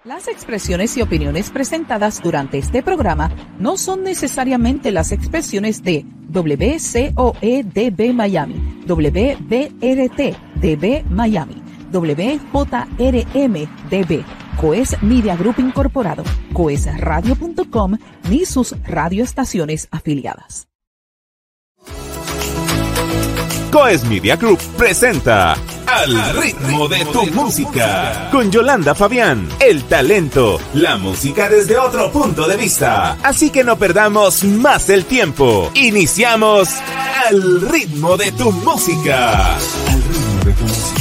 Las expresiones y opiniones presentadas durante este programa no son necesariamente las expresiones de WCOEDB Miami, WBRT DB Miami, WJRM DB, Coes Media Group Incorporado, coesradio.com, ni sus radioestaciones afiliadas. Coes Media Group presenta Al ritmo de tu música con Yolanda Fabián, el talento, la música desde otro punto de vista. Así que no perdamos más el tiempo. Iniciamos Al ritmo de tu música. Al ritmo de tu música.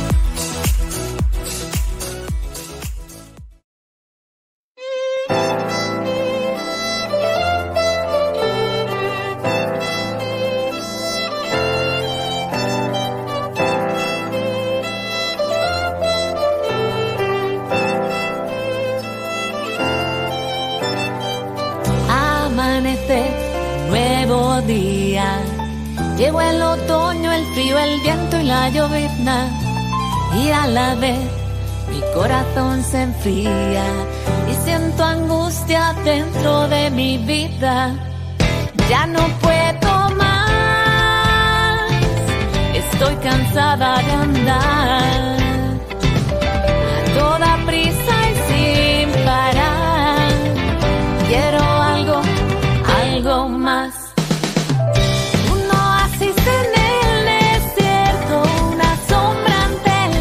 Nuevo día, llegó el otoño, el frío, el viento y la llovizna, y a la vez mi corazón se enfría y siento angustia dentro de mi vida. Ya no puedo más, estoy cansada de andar a toda prisa y sin parar. Quiero algo más. Un oasis en el desierto, una sombra ante el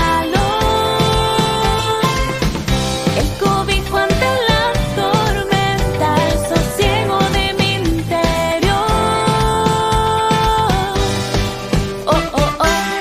calor, el cobijo ante la tormenta, el sosiego de mi interior. Oh, oh, oh.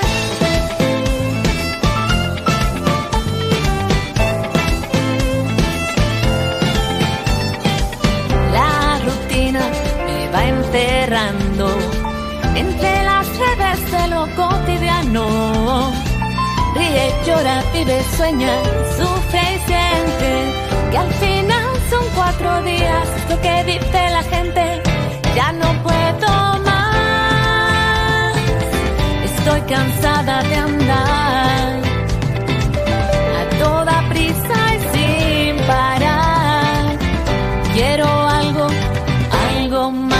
Enterrando entre las redes de lo cotidiano. Ríe, llora, vive, sueña, sufre y siente que al final son 4 días, lo que dice la gente. Ya no puedo más, estoy cansada de andar a toda prisa y sin parar. Quiero algo más.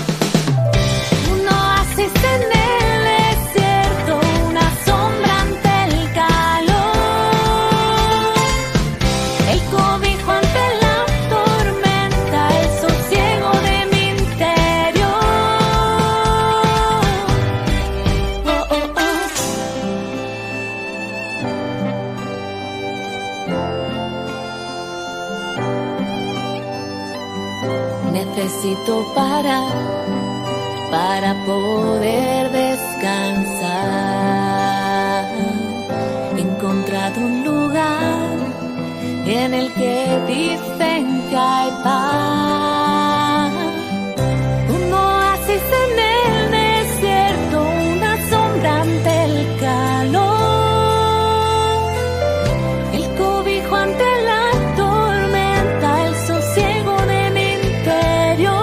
En el desierto, una sombra ante el calor, el cobijo ante la tormenta, el sosiego de mi interior. Oh, oh, oh. Necesito parar para poder descansar. He encontrado un lugar en el que dicen que hay paz. Un oasis en el desierto, una sombra ante el calor, el cobijo ante la tormenta, el sosiego de mi interior.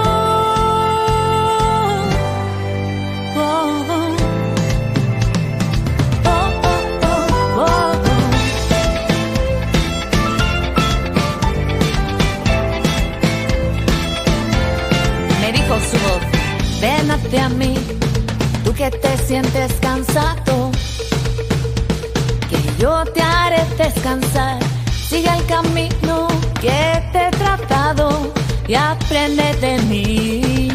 Su voz, ven hacia mí, tú que te sientes cansado, que yo te haré descansar. Sigue el camino que te he trazado y aprende de mí,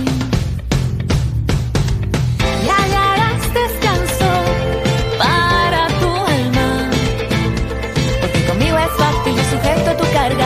y hallarás descanso para tu alma, porque conmigo es fácil, yo sujeto tu carga.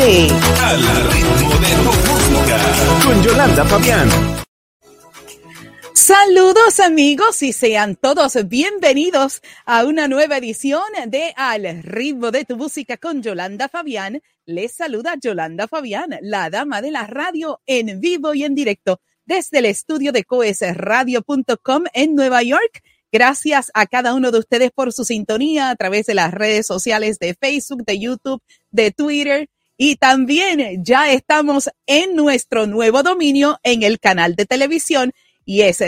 de Al ritmo de tu música con Yolanda Fabián. Saludos amigos y sean todos bienvenidos a una nueva edición de Al ritmo de tu música con Yolanda Fabián. Les saluda Yolanda Fabián, la dama de la radio en vivo y en directo desde el estudio de coesradio.com en Nueva York. Gracias a cada uno de ustedes por su sintonía a través de las redes sociales de Facebook, de YouTube, de Twitter. Y también ya estamos en nuestro nuevo dominio en el canal de televisión y es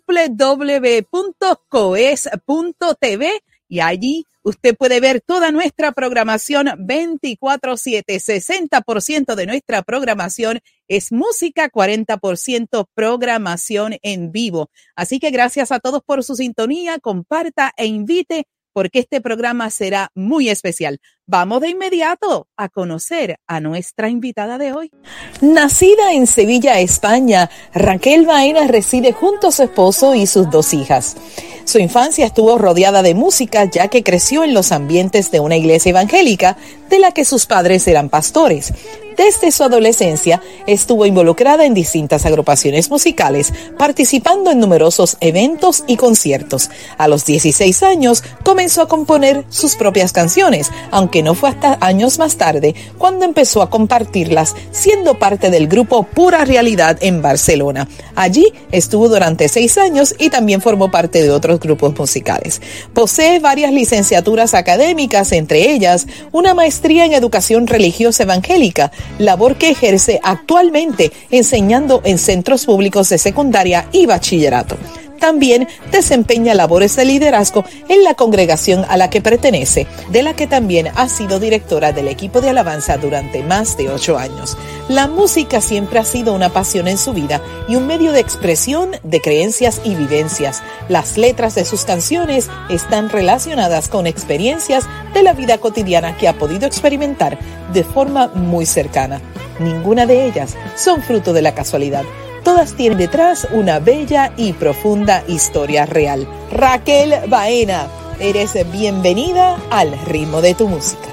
www.coes.tv y allí usted puede ver toda nuestra programación 24/7. 60% de nuestra programación es música, 40% programación en vivo. Así que gracias a todos por su sintonía, comparta e invite porque este programa será muy especial. Vamos de inmediato a conocer a nuestra invitada de hoy. Nacida en Sevilla, España, Raquel Baena reside junto a su esposo y sus 2 hijas. Su infancia estuvo rodeada de música, ya que creció en los ambientes de una iglesia evangélica de la que sus padres eran pastores. Desde su adolescencia estuvo involucrada en distintas agrupaciones musicales, participando en numerosos eventos y conciertos. A los 16 años comenzó a componer sus propias canciones, aunque no fue hasta años más tarde cuando empezó a compartirlas, siendo parte del grupo Pura Realidad en Barcelona. Allí estuvo durante 6 años y también formó parte de otros grupos musicales. Posee varias licenciaturas académicas, entre ellas una maestría en educación religiosa evangélica, labor que ejerce actualmente enseñando en centros públicos de secundaria y bachillerato. También desempeña labores de liderazgo en la congregación a la que pertenece, de la que también ha sido directora del equipo de alabanza durante más de 8 años. La música siempre ha sido una pasión en su vida y un medio de expresión de creencias y vivencias. Las letras de sus canciones están relacionadas con experiencias de la vida cotidiana que ha podido experimentar de forma muy cercana. Ninguna de ellas son fruto de la casualidad. Todas tienen detrás una bella y profunda historia real. Raquel Baena, eres bienvenida al ritmo de tu música.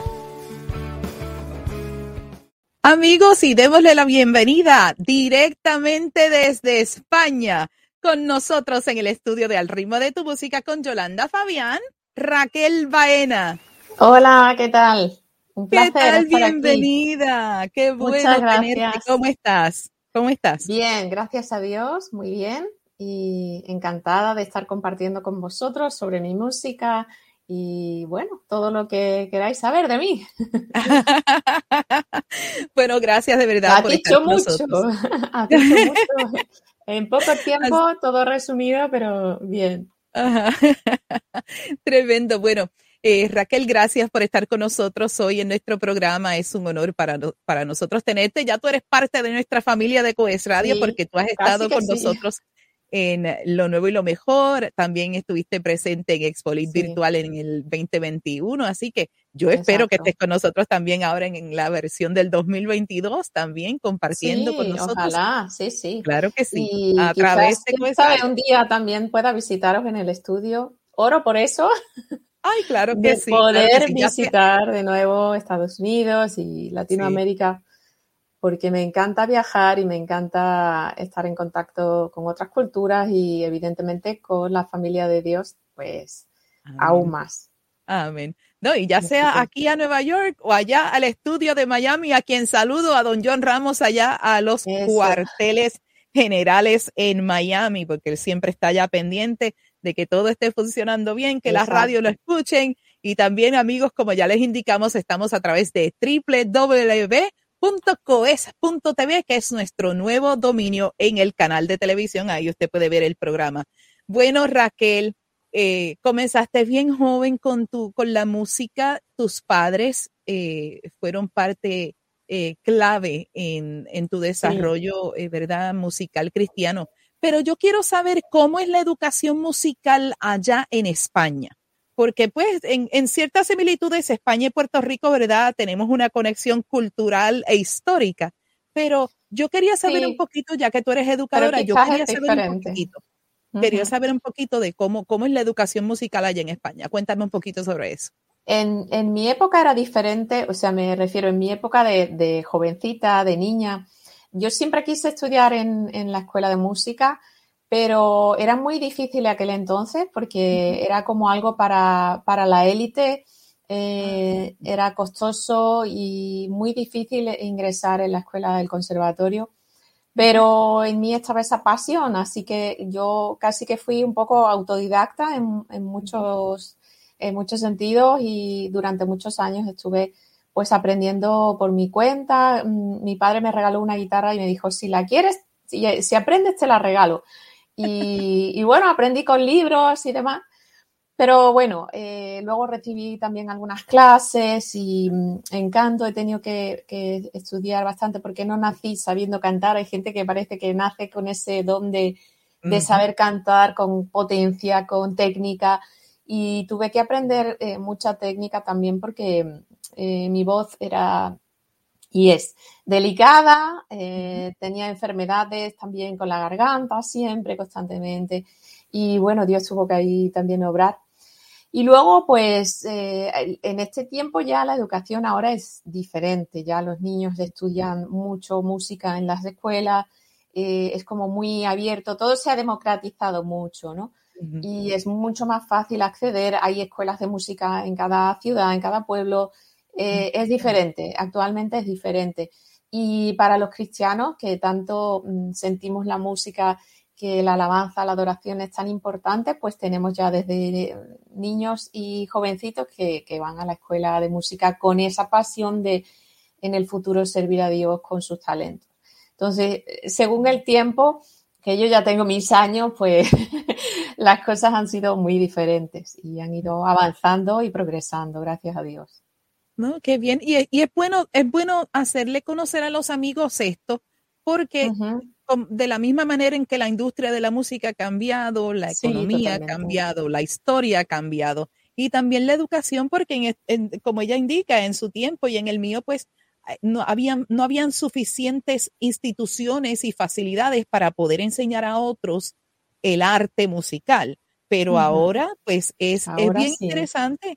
Amigos, y démosle la bienvenida directamente desde España, con nosotros en el estudio de Al ritmo de tu música con Yolanda Fabián, Raquel Baena. Hola, ¿qué tal? Un placer ¿Qué tal? estar Bienvenida. aquí. Qué bueno Muchas tenerte. gracias. ¿Cómo estás? ¿Cómo estás? Bien, gracias a Dios, muy bien. Y encantada de estar compartiendo con vosotros sobre mi música y, bueno, todo lo que queráis saber de mí. Bueno, gracias de verdad por estar con nosotros. Has dicho mucho. En poco tiempo, todo resumido, pero bien. Ajá. Tremendo. Bueno, Raquel, gracias por estar con nosotros hoy en nuestro programa. Es un honor para nosotros tenerte. Ya tú eres parte de nuestra familia de Coes Radio, sí, porque tú has estado con nosotros en Lo Nuevo y Lo Mejor. También estuviste presente en Expolit Virtual en el 2021. Así que yo espero que estés con nosotros también ahora en la versión del 2022, también compartiendo con nosotros. Ojalá, sí. Claro que sí. Y a través de Coes Radio. Un día también pueda visitaros en el estudio. Oro por eso. Ay, claro que sí. Poder claro que sí. visitar de nuevo Estados Unidos y Latinoamérica, porque me encanta viajar y me encanta estar en contacto con otras culturas y evidentemente con la familia de Dios, pues aún más. Amén. No, y ya sea aquí a Nueva York o allá al estudio de Miami, a quien saludo, a don John Ramos allá a los cuarteles generales en Miami, porque él siempre está allá pendiente de que todo esté funcionando bien, que la radio lo escuchen. Y también, amigos, como ya les indicamos, estamos a través de www.coes.tv, que es nuestro nuevo dominio en el canal de televisión. Ahí usted puede ver el programa. Bueno, Raquel, comenzaste bien joven con la música. Tus padres fueron parte clave en tu desarrollo, ¿verdad? Musical cristiano. Pero yo quiero saber cómo es la educación musical allá en España, porque pues en ciertas similitudes España y Puerto Rico, ¿verdad? Tenemos una conexión cultural e histórica, pero yo quería saber un poquito, ya que tú eres educadora, yo quería saber un poquito. Quería saber un poquito de cómo es la educación musical allá en España. Cuéntame un poquito sobre eso. En mi época era diferente, o sea, me refiero en mi época de jovencita, de niña. Yo siempre quise estudiar en la escuela de música, pero era muy difícil aquel entonces porque era como algo para la élite, era costoso y muy difícil ingresar en la escuela del conservatorio. Pero en mí estaba esa pasión, así que yo casi que fui un poco autodidacta en muchos sentidos y durante muchos años estuve pues aprendiendo por mi cuenta. Mi padre me regaló una guitarra y me dijo, si la quieres, si aprendes te la regalo. Y bueno, aprendí con libros y demás. Pero bueno, luego recibí también algunas clases y en canto he tenido que estudiar bastante porque no nací sabiendo cantar. Hay gente que parece que nace con ese don de saber cantar con potencia, con técnica, y tuve que aprender mucha técnica también porque mi voz era y es delicada, tenía enfermedades también con la garganta siempre, constantemente, y bueno, Dios tuvo que ahí también obrar. Y luego, pues, en este tiempo ya la educación ahora es diferente. Ya los niños estudian mucho música en las escuelas, es como muy abierto. Todo se ha democratizado mucho, ¿no? Uh-huh. Y es mucho más fácil acceder. Hay escuelas de música en cada ciudad, en cada pueblo. Es diferente. Actualmente es diferente. Y para los cristianos que tanto sentimos la música, que la alabanza, la adoración es tan importante, pues tenemos ya desde niños y jovencitos que van a la escuela de música con esa pasión de en el futuro servir a Dios con sus talentos. Entonces, según el tiempo, que yo ya tengo mis años, pues las cosas han sido muy diferentes y han ido avanzando y progresando, gracias a Dios. No, qué bien. Y es bueno hacerle conocer a los amigos esto, porque de la misma manera en que la industria de la música ha cambiado, la economía ha cambiado, la historia ha cambiado y también la educación, porque como ella indica, en su tiempo y en el mío, pues no habían suficientes instituciones y facilidades para poder enseñar a otros el arte musical. Pero ahora, pues es bien interesante.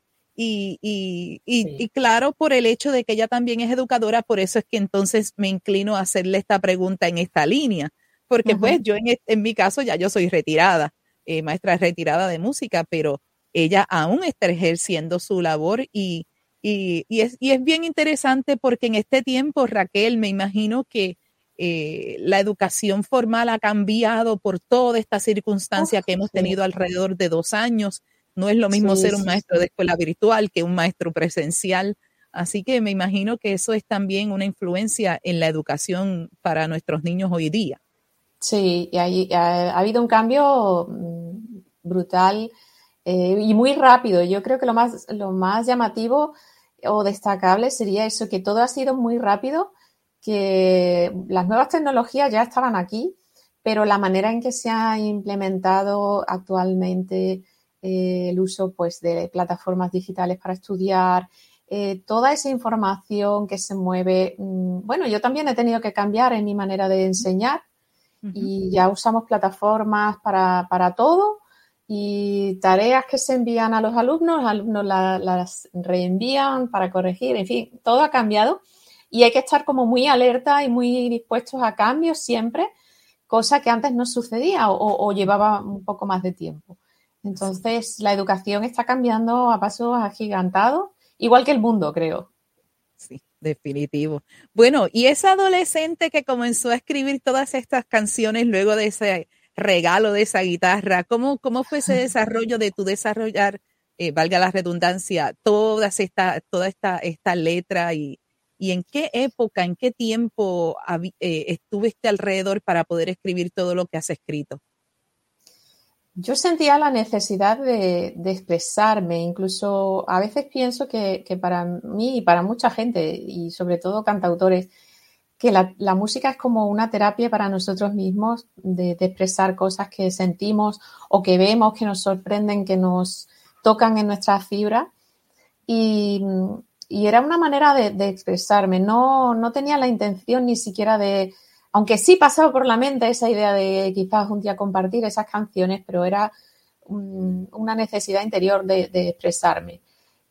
Y claro, por el hecho de que ella también es educadora, por eso es que entonces me inclino a hacerle esta pregunta en esta línea, porque pues yo en mi caso ya yo soy retirada, maestra retirada de música, pero ella aún está ejerciendo su labor y es bien interesante porque en este tiempo, Raquel, me imagino que la educación formal ha cambiado por toda esta circunstancia que hemos tenido alrededor de 2 años. No es lo mismo ser un maestro de escuela virtual que un maestro presencial. Así que me imagino que eso es también una influencia en la educación para nuestros niños hoy día. Sí, y ha habido un cambio brutal y muy rápido. Yo creo que lo más llamativo o destacable sería eso, que todo ha sido muy rápido, que las nuevas tecnologías ya estaban aquí, pero la manera en que se ha implementado actualmente el uso pues de plataformas digitales para estudiar, toda esa información que se mueve. Bueno, yo también he tenido que cambiar en mi manera de enseñar y ya usamos plataformas para todo y tareas que se envían a los alumnos las reenvían para corregir, en fin, todo ha cambiado y hay que estar como muy alerta y muy dispuestos a cambios siempre, cosa que antes no sucedía o llevaba un poco más de tiempo. Entonces, la educación está cambiando a pasos agigantados, igual que el mundo, creo. Sí, definitivo. Bueno, y esa adolescente que comenzó a escribir todas estas canciones luego de ese regalo de esa guitarra, ¿cómo fue ese desarrollo de tu desarrollar, valga la redundancia, toda esta letra y en qué época, en qué tiempo estuviste alrededor para poder escribir todo lo que has escrito? Yo sentía la necesidad de expresarme, incluso a veces pienso que para mí y para mucha gente, y sobre todo cantautores, que la música es como una terapia para nosotros mismos de expresar cosas que sentimos o que vemos, que nos sorprenden, que nos tocan en nuestras fibras. Y era una manera de expresarme. No tenía la intención ni siquiera de... Aunque sí pasaba por la mente esa idea de quizás un día compartir esas canciones, pero era una necesidad interior de expresarme.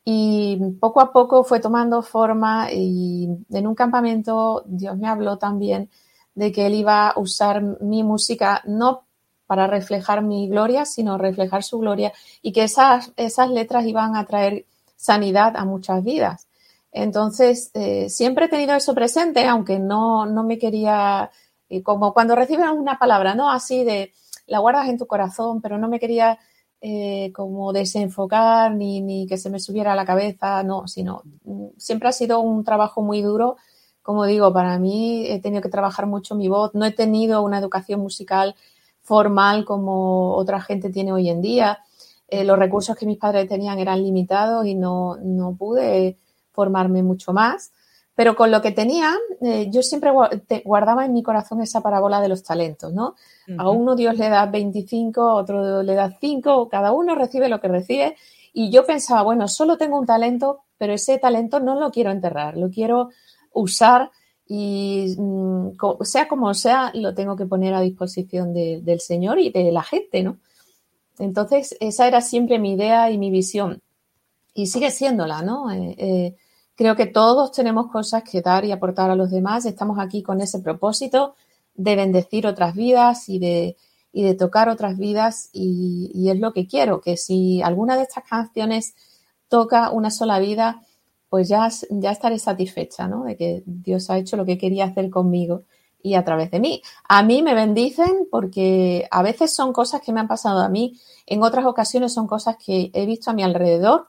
Y poco a poco fue tomando forma y en un campamento Dios me habló también de que Él iba a usar mi música no para reflejar mi gloria, sino reflejar su gloria y que esas letras iban a traer sanidad a muchas vidas. Entonces, siempre he tenido eso presente, aunque no me quería, como cuando recibes una palabra, ¿no? Así de, la guardas en tu corazón, pero no me quería como desenfocar ni que se me subiera a la cabeza, no, sino siempre ha sido un trabajo muy duro. Como digo, para mí he tenido que trabajar mucho mi voz, no he tenido una educación musical formal como otra gente tiene hoy en día. Los recursos que mis padres tenían eran limitados y no pude formarme mucho más. Pero con lo que tenía, yo siempre guardaba en mi corazón esa parábola de los talentos, ¿no? Uh-huh. A uno Dios le da 25, a otro le da 5, cada uno recibe lo que recibe. Y yo pensaba, bueno, solo tengo un talento, pero ese talento no lo quiero enterrar, lo quiero usar y sea como sea, lo tengo que poner a disposición del Señor y de la gente, ¿no? Entonces, esa era siempre mi idea y mi visión. Y sigue siéndola, ¿no? Creo que todos tenemos cosas que dar y aportar a los demás. Estamos aquí con ese propósito de bendecir otras vidas y de tocar otras vidas. Y es lo que quiero, que si alguna de estas canciones toca una sola vida, pues ya estaré satisfecha, ¿no? De que Dios ha hecho lo que quería hacer conmigo y a través de mí. A mí me bendicen porque a veces son cosas que me han pasado a mí, en otras ocasiones son cosas que he visto a mi alrededor,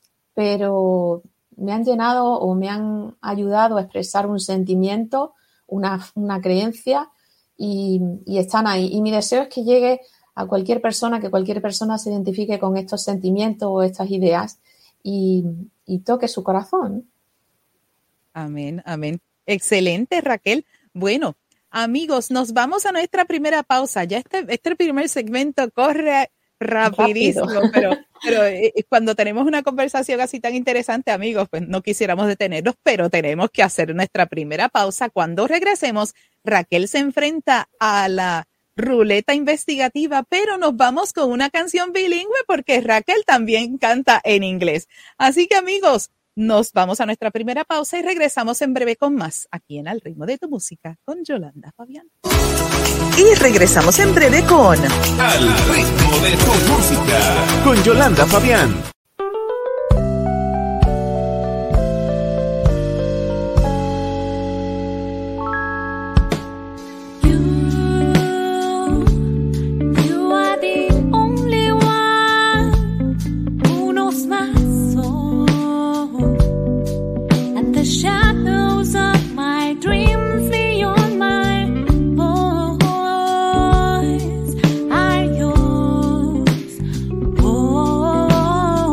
pero me han llenado o me han ayudado a expresar un sentimiento, una creencia y están ahí. Y mi deseo es que llegue a cualquier persona, que cualquier persona se identifique con estos sentimientos o estas ideas y toque su corazón. Amén, amén. Excelente, Raquel. Bueno, amigos, nos vamos a nuestra primera pausa. Ya este primer segmento corre rapidísimo, pero cuando tenemos una conversación así tan interesante, amigos, pues no quisiéramos detenernos, pero tenemos que hacer nuestra primera pausa. Cuando regresemos, Raquel se enfrenta a la ruleta investigativa, pero nos vamos con una canción bilingüe porque Raquel también canta en inglés. Así que, amigos, nos vamos a nuestra primera pausa y regresamos en breve con más aquí en Al Ritmo de tu Música con Yolanda Fabián. Y regresamos en breve con Al Ritmo de tu Música con Yolanda Fabián. Oh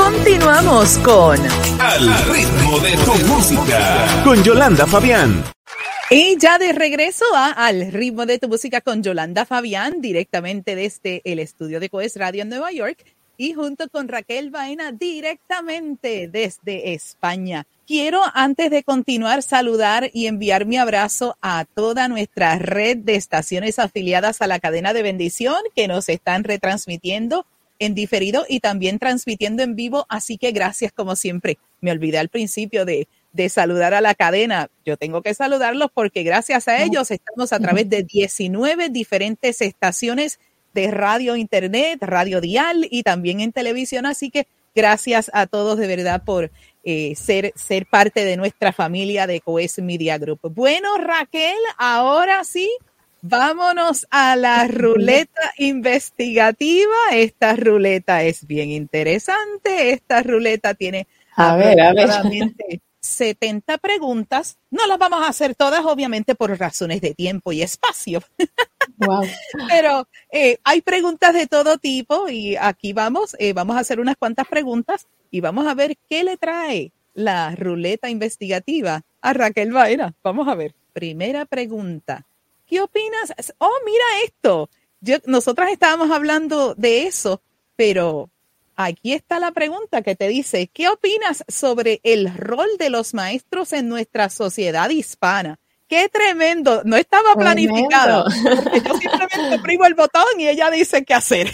Continuamos con Al ritmo de tu música con Yolanda Fabián. Y ya de regreso Al ritmo de tu música con Yolanda Fabián, directamente desde el estudio de Coes Radio en Nueva York y junto con Raquel Baena directamente desde España. Quiero, antes de continuar, saludar y enviar mi abrazo a toda nuestra red de estaciones afiliadas a la cadena de bendición que nos están retransmitiendo en diferido y también transmitiendo en vivo. Así que gracias como siempre. Me olvidé al principio de saludar a la cadena. Yo tengo que saludarlos porque gracias a ellos estamos a través de 19 diferentes estaciones de radio, internet, radio dial y también en televisión. Así que gracias a todos de verdad por ser parte de nuestra familia de Coes Media Group. Bueno, Raquel, ahora sí, vámonos a la ruleta investigativa. Esta ruleta es bien interesante. Esta ruleta tiene aproximadamente 70 preguntas. No las vamos a hacer todas, obviamente, por razones de tiempo y espacio. Wow. Pero hay preguntas de todo tipo y aquí vamos a hacer unas cuantas preguntas y vamos a ver qué le trae la ruleta investigativa a Raquel Baena. Vamos a ver. Primera pregunta. ¿Qué opinas? Oh, mira esto. Nosotras estábamos hablando de eso, pero aquí está la pregunta que te dice, ¿qué opinas sobre el rol de los maestros en nuestra sociedad hispana? ¡Qué tremendo! No estaba planificado. Porque yo simplemente oprimo el botón y ella dice qué hacer.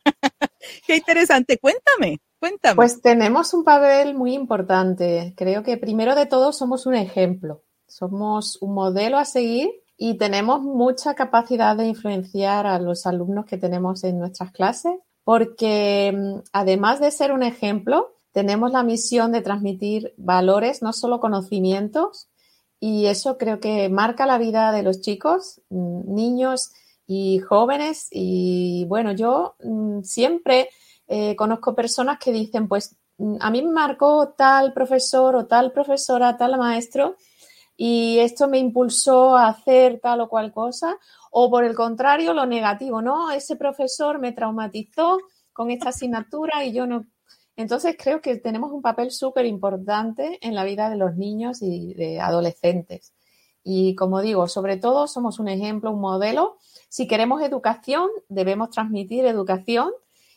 ¡Qué interesante! Cuéntame. Pues tenemos un papel muy importante. Creo que primero de todo somos un ejemplo. Somos un modelo a seguir y tenemos mucha capacidad de influenciar a los alumnos que tenemos en nuestras clases porque además de ser un ejemplo, tenemos la misión de transmitir valores, no solo conocimientos, y eso creo que marca la vida de los chicos, niños y jóvenes. Y bueno, yo siempre conozco personas que dicen, pues a mí me marcó tal profesor o tal profesora, tal maestro, y esto me impulsó a hacer tal o cual cosa. O por el contrario, lo negativo, ¿no? Ese profesor me traumatizó con esta asignatura y yo no. Entonces creo que tenemos un papel súper importante en la vida de los niños y de adolescentes. Y como digo, sobre todo somos un ejemplo, un modelo. Si queremos educación, debemos transmitir educación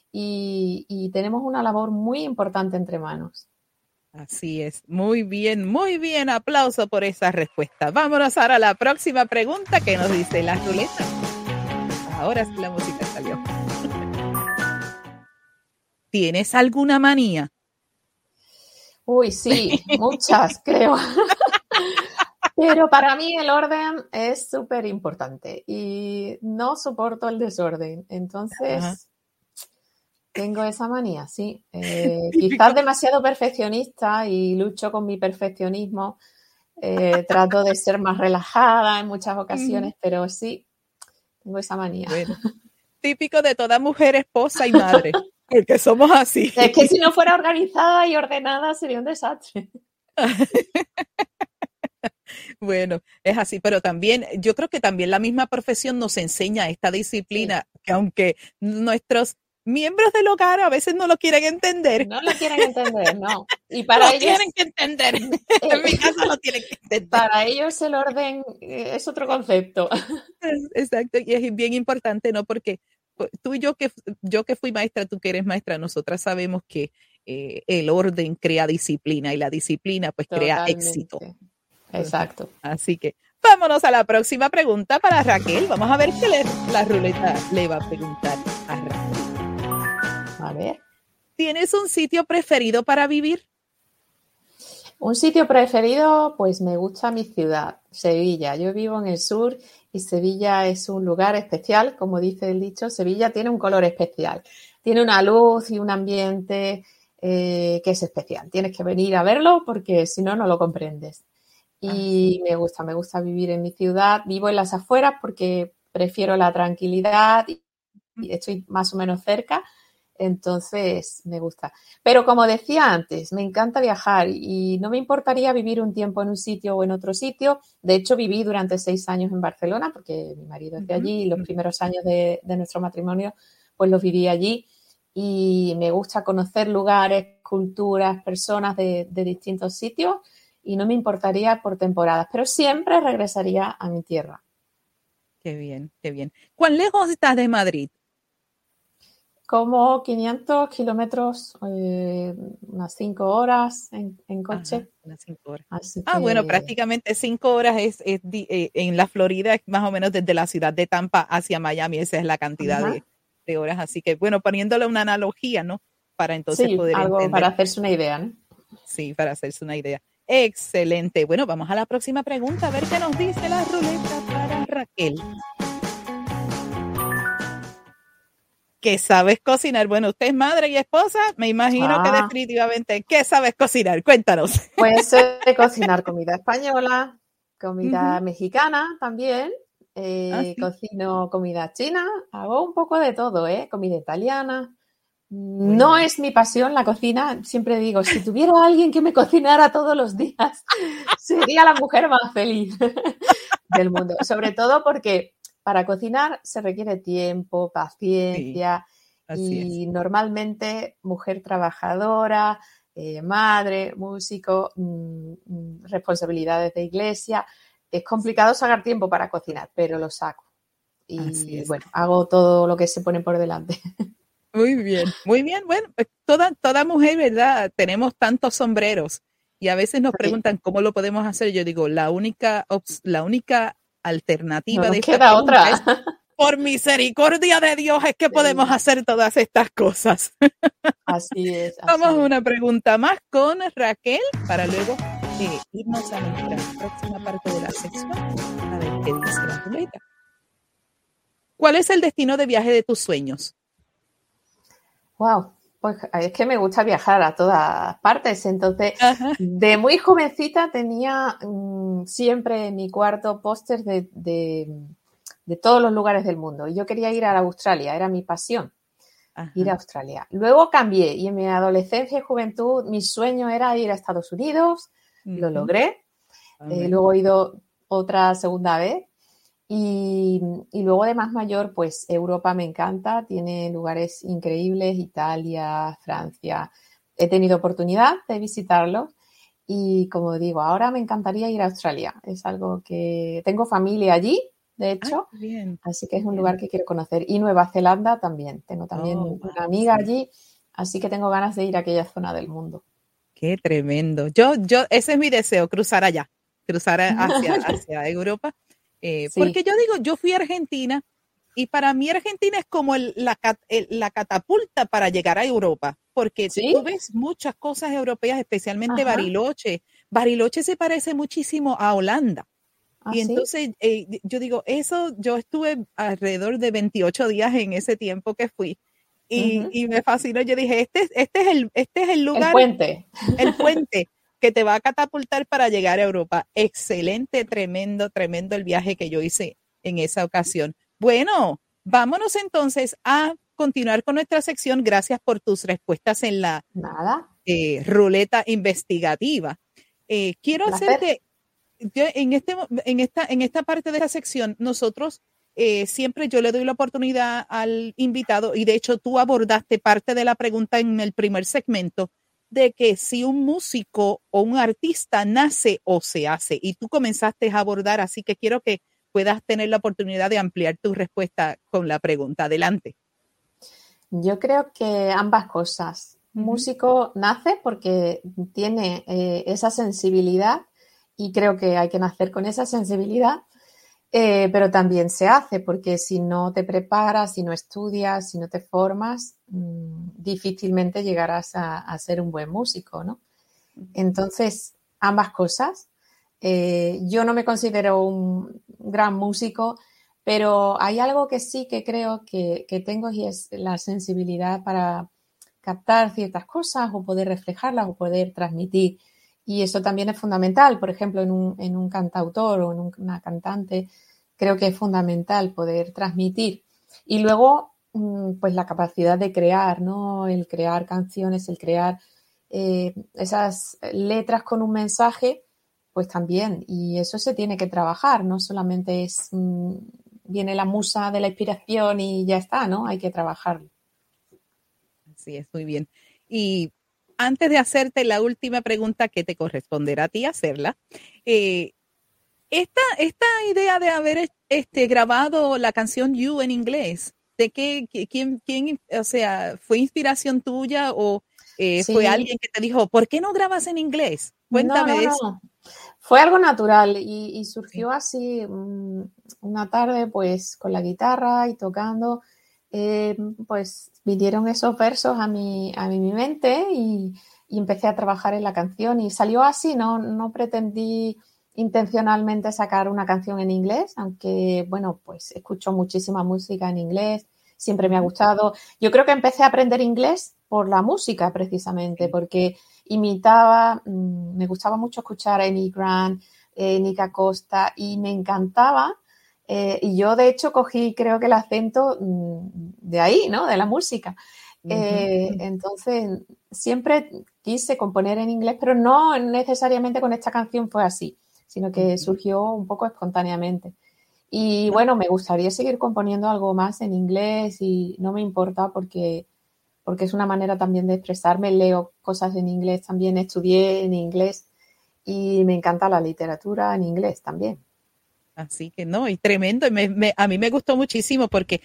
y tenemos una labor muy importante entre manos. Así es. Muy bien, muy bien. Aplauso por esa respuesta. Vámonos ahora a la próxima pregunta que nos dice la ruleta. Ahora sí la música salió. ¿Tienes alguna manía? Uy, sí, muchas, creo. Pero para mí el orden es súper importante y no soporto el desorden. Entonces, tengo esa manía, sí. Quizás demasiado perfeccionista y lucho con mi perfeccionismo. Trato de ser más relajada en muchas ocasiones, pero sí, tengo esa manía. Bueno, típico de toda mujer, esposa y madre. Porque somos así. Es que si no fuera organizada y ordenada sería un desastre. Bueno, es así, pero también, yo creo que también la misma profesión nos enseña esta disciplina, sí, que aunque nuestros miembros del hogar a veces no lo quieren entender. No lo quieren entender, no. Y para ellos tienen que entender. En mi casa lo tienen que entender. Para ellos el orden es otro concepto. Exacto, y es bien importante, ¿no? Porque tú y yo que fui maestra, tú que eres maestra, nosotras sabemos que el orden crea disciplina y la disciplina pues crea éxito. Exacto. Así que vámonos a la próxima pregunta para Raquel. Vamos a ver qué la ruleta le va a preguntar a Raquel. A ver. ¿Tienes un sitio preferido para vivir? Un sitio preferido, pues me gusta mi ciudad, Sevilla. Yo vivo en el sur y Sevilla es un lugar especial, como dice el dicho. Sevilla tiene un color especial, tiene una luz y un ambiente que es especial. Tienes que venir a verlo porque si no, no lo comprendes. Y me gusta vivir en mi ciudad. Vivo en las afueras porque prefiero la tranquilidad y estoy más o menos cerca. Entonces, me gusta. Pero como decía antes, me encanta viajar y no me importaría vivir un tiempo en un sitio o en otro sitio. De hecho, viví durante 6 años en Barcelona porque mi marido es de allí y los primeros años de nuestro matrimonio pues los viví allí. y me gusta conocer lugares, culturas, personas de distintos sitios y no me importaría por temporadas, pero siempre regresaría a mi tierra. Qué bien, qué bien. ¿Cuán lejos estás de Madrid? Como 500 kilómetros, unas 5 horas en coche. Ajá, unas 5 horas. Así Bueno, que prácticamente 5 horas en la Florida, es más o menos desde la ciudad de Tampa hacia Miami, esa es la cantidad ajá. de horas. Así que, bueno, poniéndole una analogía, ¿no? Para entonces Sí, poder algo entender. para hacerse una idea, ¿no? Sí, para hacerse una idea. Excelente. Bueno, vamos a la próxima pregunta, a ver qué nos dice la ruleta para Raquel. ¿Qué sabes cocinar? Bueno, usted es madre y esposa, me imagino que definitivamente, ¿qué sabes cocinar? Cuéntanos. Pues sé cocinar comida española, comida mexicana también, ¿Sí? cocino comida china, hago un poco de todo, comida italiana. Muy No bien. es mi pasión la cocina, siempre digo, si tuviera alguien que me cocinara todos los días, sería la mujer más feliz del mundo. Sobre todo porque para cocinar se requiere tiempo, paciencia Sí, y normalmente mujer trabajadora, madre, músico, responsabilidades de iglesia. Es complicado sacar tiempo para cocinar, pero lo saco. Y bueno, hago todo lo que se pone por delante. Muy bien, muy bien. Bueno, pues toda mujer, ¿verdad? Tenemos tantos sombreros y a veces nos preguntan cómo lo podemos hacer. Yo digo, la única alternativa No nos de esta queda pregunta otra. es, por misericordia de Dios, es que podemos hacer todas estas cosas. Así es. Vamos a una pregunta más con Raquel para luego irnos a nuestra próxima parte de la sección a ver qué dice la ruleta. ¿Cuál es el destino de viaje de tus sueños? Wow, pues es que me gusta viajar a todas partes. Entonces, de muy jovencita tenía siempre en mi cuarto pósters de todos los lugares del mundo. Yo quería ir a Australia, era mi pasión. Ir a Australia. Luego cambié y en mi adolescencia y juventud mi sueño era ir a Estados Unidos, lo logré. Luego he ido otra segunda vez y luego de más mayor, pues Europa me encanta, tiene lugares increíbles, Italia, Francia. He tenido oportunidad de visitarlos y como digo, ahora me encantaría ir a Australia. Es algo que tengo familia allí. De hecho, así que es un lugar que quiero conocer. Y Nueva Zelanda también. Tengo también una amiga allí, así que tengo ganas de ir a aquella zona del mundo. Qué tremendo. Ese es mi deseo, cruzar allá, cruzar hacia Europa. Porque yo digo, yo fui a Argentina y para mí Argentina es como la catapulta para llegar a Europa, porque tú ves muchas cosas europeas, especialmente Bariloche. Bariloche se parece muchísimo a Holanda. Y entonces yo digo, yo estuve alrededor de 28 días en ese tiempo que fui y me fascinó. Yo dije, este es el lugar, el puente que te va a catapultar para llegar a Europa. Excelente, tremendo el viaje que yo hice en esa ocasión. Bueno, vámonos entonces a continuar con nuestra sección. Gracias por tus respuestas en la ruleta investigativa. Quiero hacerte... en esta parte de la sección, nosotros siempre yo le doy la oportunidad al invitado y de hecho tú abordaste parte de la pregunta en el primer segmento de que si un músico o un artista nace o se hace y tú comenzaste a abordar, así que quiero que puedas tener la oportunidad de ampliar tu respuesta con la pregunta. Adelante. Yo creo que ambas cosas. Músico nace porque tiene esa sensibilidad y creo que hay que nacer con esa sensibilidad, pero también se hace porque si no te preparas, si no estudias, si no te formas, difícilmente llegarás a ser un buen músico, ¿no? Entonces, ambas cosas. Yo no me considero un gran músico, pero hay algo que sí que creo que tengo y es la sensibilidad para captar ciertas cosas o poder reflejarlas o poder transmitir. Y eso también es fundamental, por ejemplo, en un cantautor o en una cantante, creo que es fundamental poder transmitir. Y luego, pues la capacidad de crear, ¿no? El crear canciones, el crear esas letras con un mensaje, pues también. Y eso se tiene que trabajar, no solamente es viene la musa de la inspiración y ya está, ¿no? Hay que trabajarlo. Así es, muy bien. Y antes de hacerte la última pregunta que te corresponderá a ti hacerla, esta idea de haber grabado la canción You en inglés, ¿de quién, o sea, fue inspiración tuya o fue Sí, alguien que te dijo, ¿por qué no grabas en inglés? Cuéntame de eso. no. Fue algo natural y Sí. surgió así una tarde, pues con la guitarra y tocando, pues vinieron esos versos a mi mente y empecé a trabajar en la canción y salió así, no pretendí intencionalmente sacar una canción en inglés, aunque bueno, pues escucho muchísima música en inglés, siempre me ha Ujú. gustado. Yo creo que empecé a aprender inglés por la música precisamente, Sí. porque imitaba, me gustaba mucho escuchar a Amy Grant, Nick Acosta y me encantaba. Y yo de hecho cogí creo que el acento de ahí, ¿no? De la música. Ujú. Entonces siempre quise componer en inglés, pero no necesariamente con esta canción fue así, sino que Ujú. surgió un poco espontáneamente. Y No, bueno, me gustaría seguir componiendo algo más en inglés y no me importa porque es una manera también de expresarme. Leo cosas en inglés también, estudié en inglés y me encanta la literatura en inglés también. así que no, y tremendo. Y a mí me gustó muchísimo porque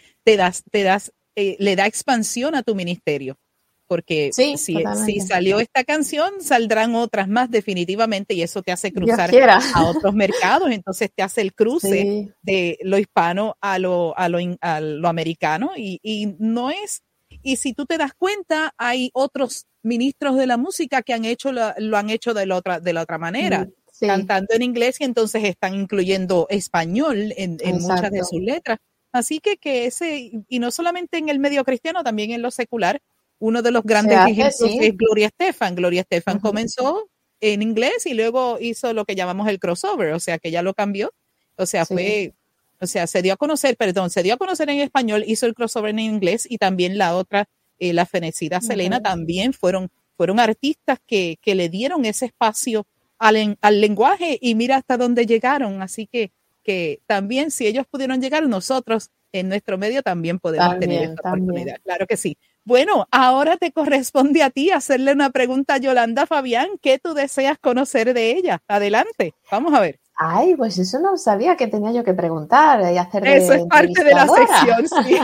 le da expansión a tu ministerio. Porque Sí, si totalmente. salió esta canción, saldrán otras más definitivamente y eso te hace Dios cruzar quiera. a otros mercados. Entonces te hace el cruce Sí, de lo hispano a lo americano y no es, y si tú te das cuenta, hay otros ministros de la música que lo han hecho de la otra manera, sí, cantando en inglés y entonces están incluyendo español en muchas de exacto. sus letras. Así que y no solamente en el medio cristiano, también en lo secular, uno de los Se grandes hace, ejemplos sí. es Gloria Estefan. Gloria Estefan Ujú. comenzó en inglés y luego hizo lo que llamamos el crossover, o sea que ya lo cambió, o sea, Sí. se dio a conocer, perdón, se dio a conocer en español, hizo el crossover en inglés y también la otra, la fenecida Selena, Okay. también fueron artistas que le dieron ese espacio al lenguaje y mira hasta dónde llegaron, así que también si ellos pudieron llegar, nosotros en nuestro medio también podemos tener También, esta también. oportunidad, claro que sí. Bueno, ahora te corresponde a ti hacerle una pregunta a Yolanda Fabián. ¿Qué tú deseas conocer de ella? Adelante, vamos a ver. Ay, pues eso no sabía que tenía yo que preguntar y hacer Eso de es parte de la entrevistadora. sección, sí.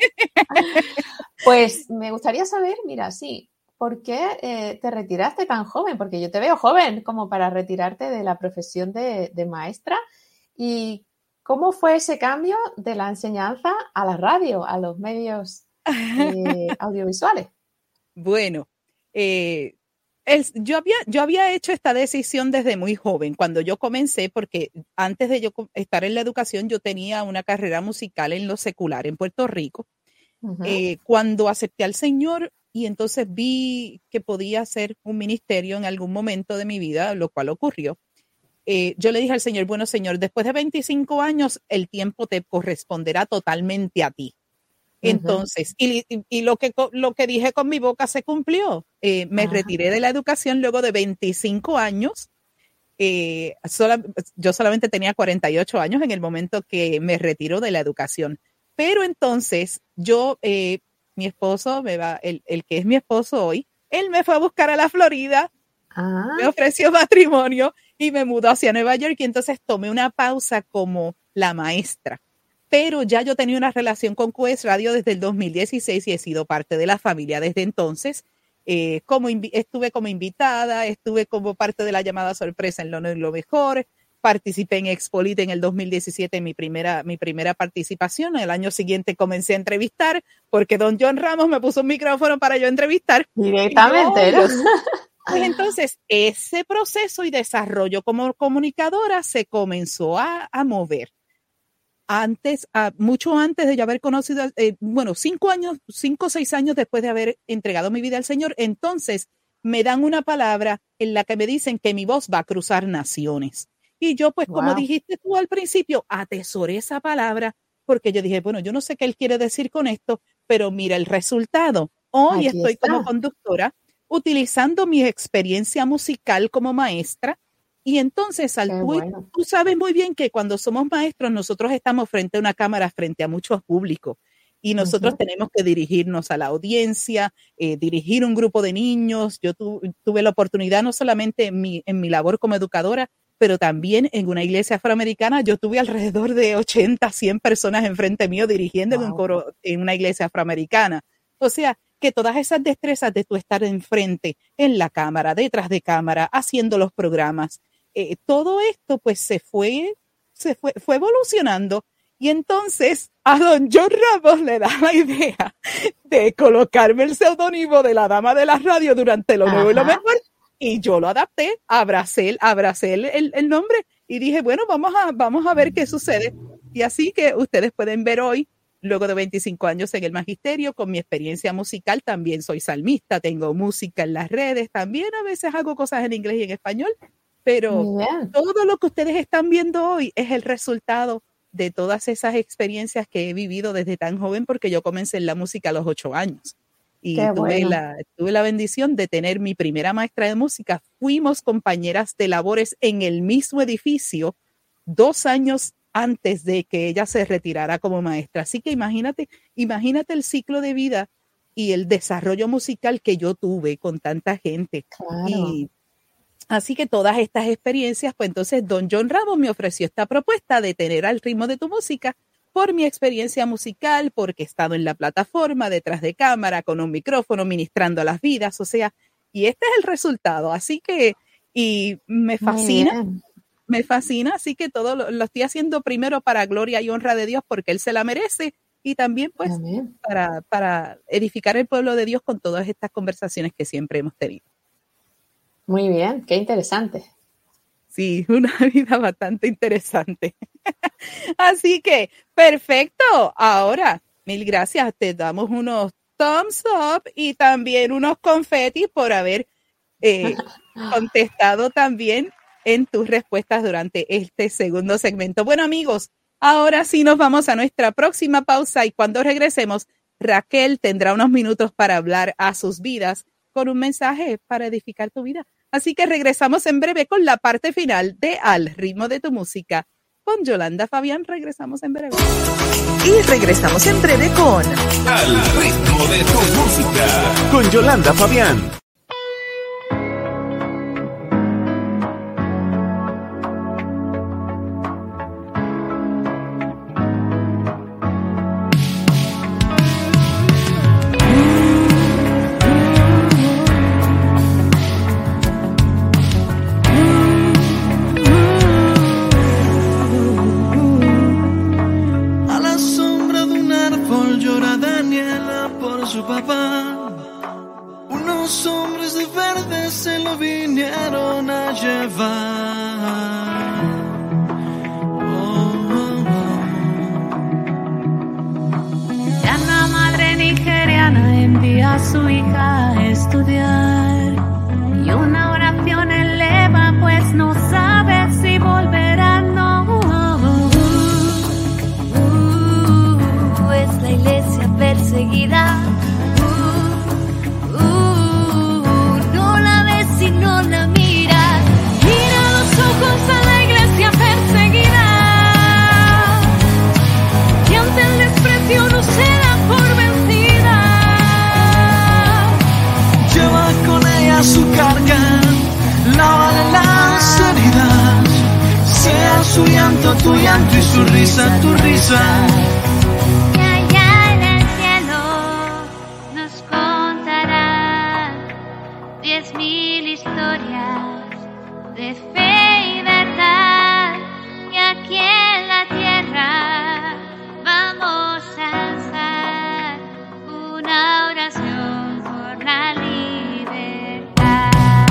Pues me gustaría saber, mira, sí, ¿por qué te retiraste tan joven? Porque yo te veo joven como para retirarte de la profesión de maestra. ¿Y cómo fue ese cambio de la enseñanza a la radio, a los medios audiovisuales? Bueno, eh, yo había hecho esta decisión desde muy joven, cuando yo comencé, porque antes de yo estar en la educación, yo tenía una carrera musical en lo secular en Puerto Rico. Ujú. Cuando acepté al Señor y entonces vi que podía ser un ministerio en algún momento de mi vida, lo cual ocurrió, yo le dije al Señor, bueno, Señor, después de 25 años, el tiempo te corresponderá totalmente a ti. Ujú. Entonces, y lo que dije con mi boca se cumplió. Me Ah, retiré de la educación luego de 25 años. Yo solamente tenía 48 años en el momento que me retiro de la educación. Pero entonces mi esposo, el que es mi esposo hoy, él me fue a buscar a la Florida, me ah, ofreció matrimonio y me mudó hacia Nueva York y entonces tomé una pausa como la maestra. Pero ya yo tenía una relación con QS Radio desde el 2016 y he sido parte de la familia desde entonces. Estuve como invitada, estuve como parte de la llamada sorpresa en Lo Mejor, participé en Expolit en el 2017, mi primera participación. El año siguiente comencé a entrevistar porque don John Ramos me puso un micrófono para yo entrevistar y yo, directamente, ¿no? Dios. Pues entonces ese proceso y desarrollo como comunicadora se comenzó a mover. Mucho antes de yo haber conocido, 5 o 6 años después de haber entregado mi vida al Señor, entonces me dan una palabra en la que me dicen que mi voz va a cruzar naciones. Y yo, pues como Wow, dijiste tú al principio, atesoré esa palabra porque yo dije, bueno, yo no sé qué él quiere decir con esto, pero mira el resultado. Hoy aquí estoy como está. conductora utilizando mi experiencia musical como maestra y entonces Qué bueno. tú sabes muy bien que cuando somos maestros nosotros estamos frente a una cámara, frente a muchos públicos y nosotros tenemos que dirigirnos a la audiencia, dirigir un grupo de niños. Yo tuve la oportunidad no solamente en mi labor como educadora, pero también en una iglesia afroamericana. Yo tuve alrededor de 80, 100 personas enfrente mío dirigiendo en un coro en una iglesia afroamericana. O sea, que todas esas destrezas de tú estar enfrente, en la cámara, detrás de cámara, haciendo los programas, todo esto pues fue evolucionando. Y entonces a don John Ramos le da la idea de colocarme el seudónimo de la dama de la radio durante lo nuevo y lo mejor. Y yo lo adapté, abracé el nombre y dije, bueno, vamos a ver qué sucede. Y así que ustedes pueden ver hoy, luego de 25 años en el magisterio, con mi experiencia musical, también soy salmista, tengo música en las redes, también a veces hago cosas en inglés y en español, pero todo lo que ustedes están viendo hoy es el resultado de todas esas experiencias que he vivido desde tan joven, porque yo comencé en la música a los 8 años. Y tuve la bendición de tener mi primera maestra de música. Fuimos compañeras de labores en el mismo edificio 2 años antes de que ella se retirara como maestra. Así que imagínate el ciclo de vida y el desarrollo musical que yo tuve con tanta gente. Claro. Y así que todas estas experiencias, pues entonces don John Ramos me ofreció esta propuesta de tener Al ritmo de tu música por mi experiencia musical, porque he estado en la plataforma, detrás de cámara, con un micrófono, ministrando a las vidas, o sea, y este es el resultado. Así que, y me fascina, así que todo lo estoy haciendo primero para gloria y honra de Dios, porque Él se la merece, y también pues para edificar el pueblo de Dios con todas estas conversaciones que siempre hemos tenido. Muy bien, qué interesante. Sí, una vida bastante interesante. Así que, perfecto. Ahora, mil gracias. Te damos unos thumbs up y también unos confetis por haber contestado también en tus respuestas durante este segundo segmento. Bueno, amigos, ahora sí nos vamos a nuestra próxima pausa y cuando regresemos, Raquel tendrá unos minutos para hablar a sus vidas con un mensaje para edificar tu vida. Así que regresamos en breve con la parte final de Al ritmo de tu música. Con Yolanda Fabián regresamos en breve. Y regresamos en breve con Al ritmo de tu música. Con Yolanda Fabián. Su hija a estudiar y una oración eleva, pues no sabe si volverá, no. Es la iglesia perseguida. No la ves y no la miras. Mira los ojos a la iglesia perseguida, y ante el desprecio no se da por vencida. Lleva con ella su carga, lávale las heridas, sea su llanto tu llanto y su risa tu risa. Y allá en el cielo nos contará 10,000 historias de fe y verdad, y aquí en la tierra vamos a alzar una oración por la libertad.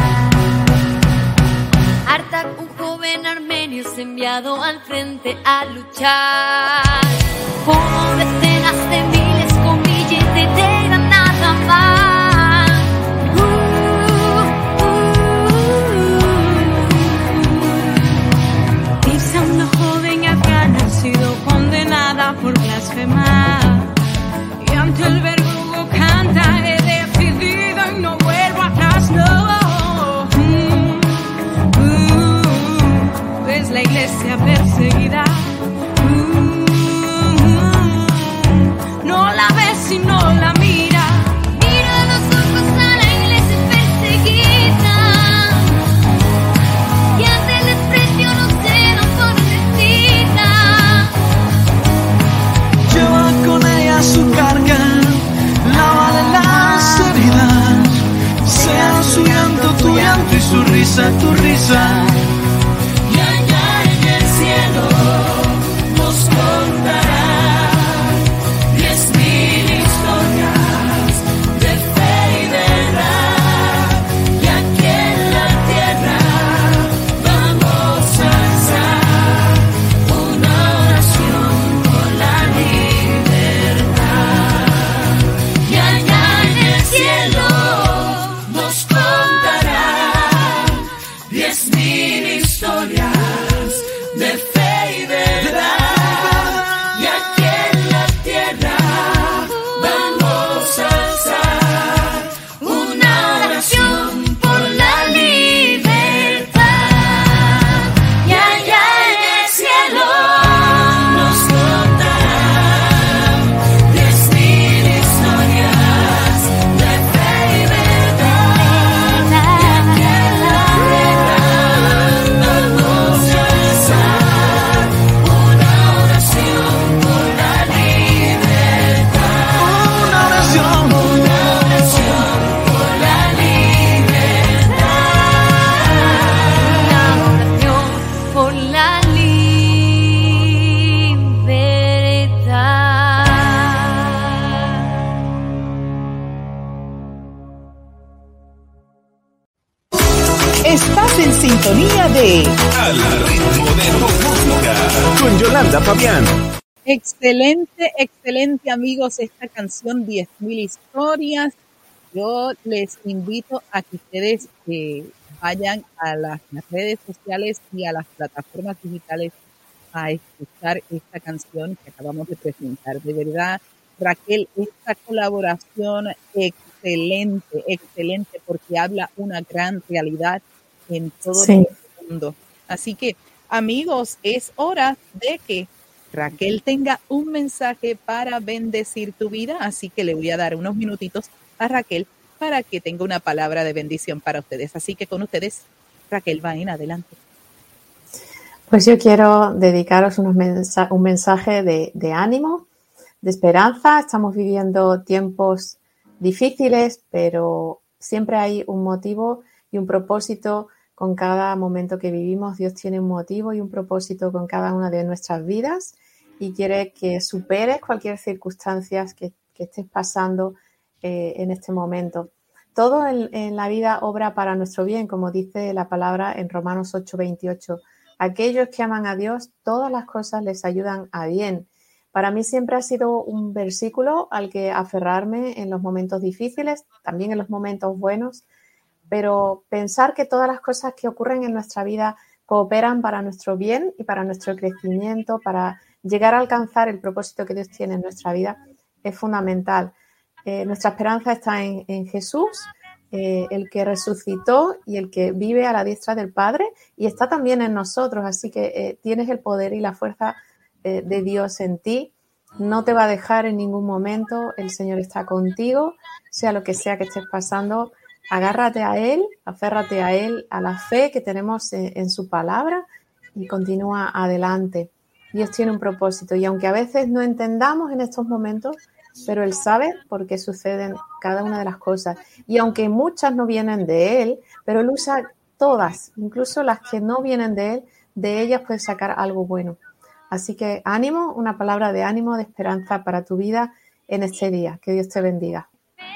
Artak, un joven armenio, es enviado al frente a luchar por decenas de miles con billete de granada más. Dice una joven afgana, ha sido condenada por blasfemar, y ante el verdugo canta: he decidido y no vuelvo atrás, no. Es la iglesia perseguida. risa, tu risa. Y allá en el cielo nos contará 10,000 historias de fe y verdad. Y aquí en la tierra vamos a alzar una oración por la libertad. Y allá en el cielo nos contará 10,000 historias de fe y verdad. Y aquí en la tierra vamos a alzar una oración por la libertad. Y allá en el cielo nos contará 10,000 historias de fe y verdad. Y aquí en la tierra vamos a alzar una oración por la libertad. Una oración. Una oración por la libertad. Una oración por la libertad. Estás en sintonía de Al ritmo de tu música. Con Yolanda Fabián. excelente, excelente amigos, esta canción 10,000 historias. Yo les invito a que ustedes vayan a las redes sociales y a las plataformas digitales a escuchar esta canción que acabamos de presentar. De verdad, Raquel, esta colaboración excelente, excelente, porque habla una gran realidad en todo el mundo. Así que, amigos, es hora de que Raquel tenga un mensaje para bendecir tu vida, así que le voy a dar unos minutitos a Raquel para que tenga una palabra de bendición para ustedes. Así que con ustedes, Raquel, va en adelante. Pues yo quiero dedicaros un mensaje de ánimo, de esperanza. Estamos viviendo tiempos difíciles, pero siempre hay un motivo y un propósito con cada momento que vivimos. Dios tiene un motivo y un propósito con cada una de nuestras vidas y quiere que superes cualquier circunstancia que estés pasando en este momento. Todo en la vida obra para nuestro bien, como dice la palabra en Romanos 8:28. Aquellos que aman a Dios, todas las cosas les ayudan a bien. Para mí siempre ha sido un versículo al que aferrarme en los momentos difíciles, también en los momentos buenos, pero pensar que todas las cosas que ocurren en nuestra vida cooperan para nuestro bien y para nuestro crecimiento, para llegar a alcanzar el propósito que Dios tiene en nuestra vida, es fundamental. Nuestra esperanza está en Jesús, el que resucitó y el que vive a la diestra del Padre, y está también en nosotros, así que tienes el poder y la fuerza de Dios en ti. No te va a dejar en ningún momento, el Señor está contigo, sea lo que sea que estés pasando. Agárrate a Él, aférrate a Él, a la fe que tenemos en su palabra y continúa adelante. Dios tiene un propósito y aunque a veces no entendamos en estos momentos, pero Él sabe por qué suceden cada una de las cosas. Y aunque muchas no vienen de Él, pero Él usa todas, incluso las que no vienen de Él, de ellas puede sacar algo bueno. Así que ánimo, una palabra de ánimo, de esperanza para tu vida en este día. Que Dios te bendiga.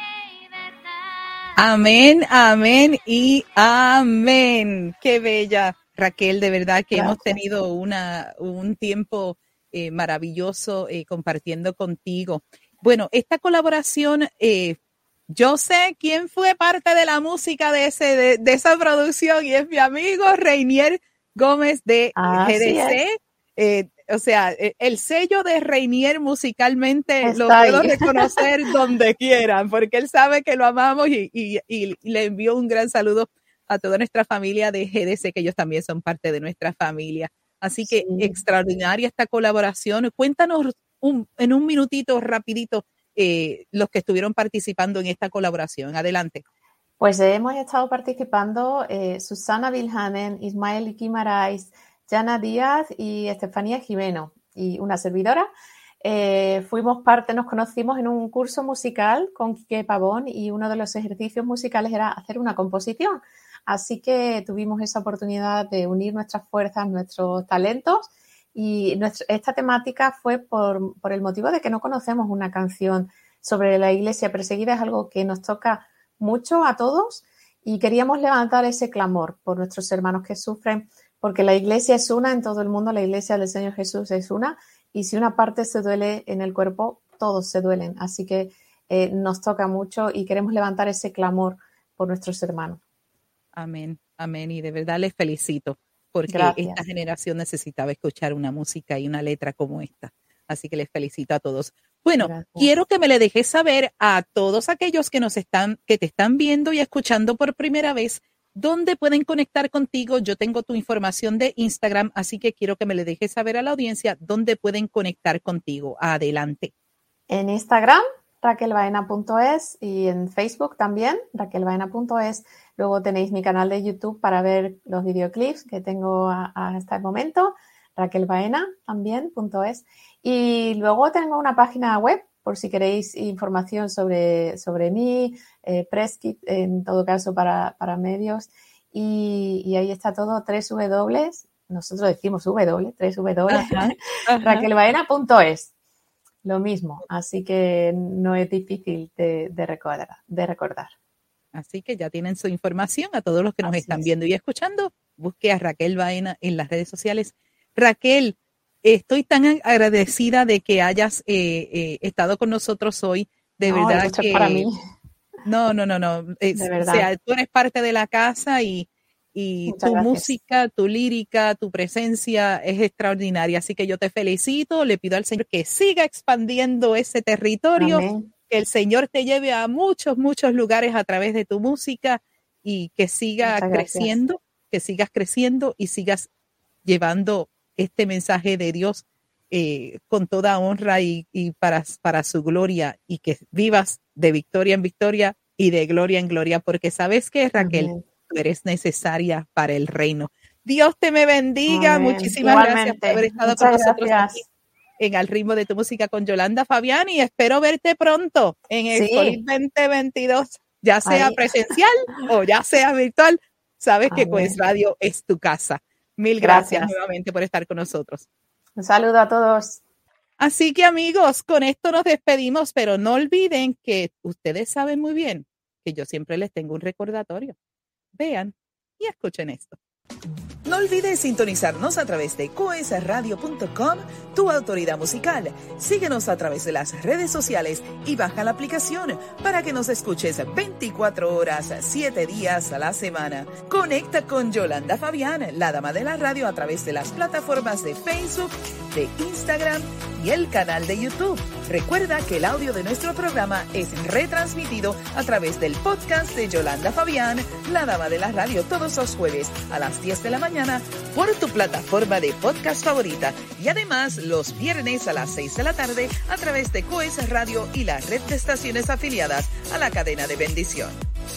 Amén, amén y amén. Qué bella, Raquel, de verdad que hemos tenido un tiempo maravilloso compartiendo contigo. Bueno, esta colaboración, yo sé quién fue parte de la música de esa producción y es mi amigo Reinier Gómez de GDC. O sea, el sello de Reinier musicalmente está lo puedo reconocer donde quieran, porque él sabe que lo amamos y le envío un gran saludo a toda nuestra familia de GDC, que ellos también son parte de nuestra familia. Así que extraordinaria esta colaboración. Cuéntanos en un minutito, rapidito, los que estuvieron participando en esta colaboración. Adelante. Pues hemos estado participando Susana Vilhanen, Ismael Guimarães, Jana Díaz y Estefanía Jimeno y una servidora. Fuimos parte, nos conocimos en un curso musical con Quique Pavón y uno de los ejercicios musicales era hacer una composición. Así que tuvimos esa oportunidad de unir nuestras fuerzas, nuestros talentos, y esta temática fue por el motivo de que no conocemos una canción sobre la iglesia perseguida. Es algo que nos toca mucho a todos y queríamos levantar ese clamor por nuestros hermanos que sufren, porque la iglesia es una en todo el mundo, la iglesia del Señor Jesús es una, y si una parte se duele en el cuerpo, todos se duelen. Así que nos toca mucho y queremos levantar ese clamor por nuestros hermanos. Amén, amén. Y de verdad les felicito porque esta generación necesitaba escuchar una música y una letra como esta. Así que les felicito a todos. Bueno, quiero que me le dejes saber a todos aquellos que te están viendo y escuchando por primera vez, dónde pueden conectar contigo. Yo tengo tu información de Instagram, así que quiero que me le dejes saber a la audiencia dónde pueden conectar contigo. Adelante. En Instagram, raquelbaena.es, y en Facebook también, raquelbaena.es. Luego tenéis mi canal de YouTube para ver los videoclips que tengo hasta el momento, raquelbaena también.es. Y luego tengo una página web por si queréis información sobre mí, Presskit en todo caso para medios. Y ahí está todo, 3 W, nosotros decimos raquelbaena.es. Lo mismo, así que no es difícil de recordar. Así que ya tienen su información. A todos los que nos están viendo y escuchando, busque a Raquel Baena en las redes sociales. Raquel, estoy tan agradecida de que hayas estado con nosotros hoy. De verdad esto que es para mí. No. De verdad. O sea, tú eres parte de la casa y tu música, tu lírica, tu presencia es extraordinaria. Así que yo te felicito. Le pido al Señor que siga expandiendo ese territorio. Amén. Que el Señor te lleve a muchos lugares a través de tu música y que sigas creciendo y sigas llevando este mensaje de Dios con toda honra y para su gloria, y que vivas de victoria en victoria y de gloria en gloria, porque sabes que, Raquel, Amén. Tú eres necesaria para el reino. Dios te me bendiga. Amén. Muchísimas gracias por haber estado con nosotros aquí en Al Ritmo de tu Música con Yolanda Fabián, y espero verte pronto en el Expolit 2022, ya sea presencial o ya sea virtual. Sabes que Coes Radio es tu casa. Mil gracias nuevamente por estar con nosotros. Un saludo a todos. Así que, amigos, con esto nos despedimos, pero no olviden que ustedes saben muy bien que yo siempre les tengo un recordatorio. Vean y escuchen esto. No olvides sintonizarnos a través de coesradio.com, tu autoridad musical. Síguenos a través de las redes sociales y baja la aplicación para que nos escuches 24 horas, 7 días a la semana. Conecta con Yolanda Fabián, la dama de la radio, a través de las plataformas de Facebook, de Instagram y el canal de YouTube. Recuerda que el audio de nuestro programa es retransmitido a través del podcast de Yolanda Fabián, la dama de la radio, todos los jueves a las 10 de la mañana por tu plataforma de podcast favorita, y además los viernes a las 6 de la tarde a través de Coes Radio y la red de estaciones afiliadas a la cadena de bendición.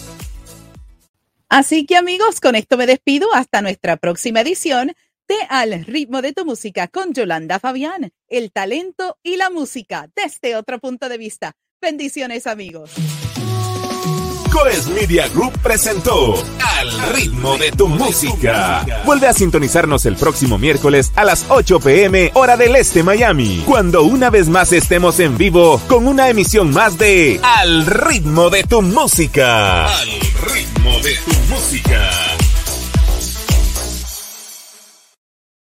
Así que, amigos, con esto me despido hasta nuestra próxima edición de Al Ritmo de tu Música con Yolanda Fabián, el talento y la música desde otro punto de vista. Bendiciones, amigos. Coes Media Group presentó Al Ritmo de tu Música. Vuelve a sintonizarnos el próximo miércoles a las 8 p.m. hora del Este Miami, cuando una vez más estemos en vivo con una emisión más de Al Ritmo de tu Música. Al Ritmo de tu Música.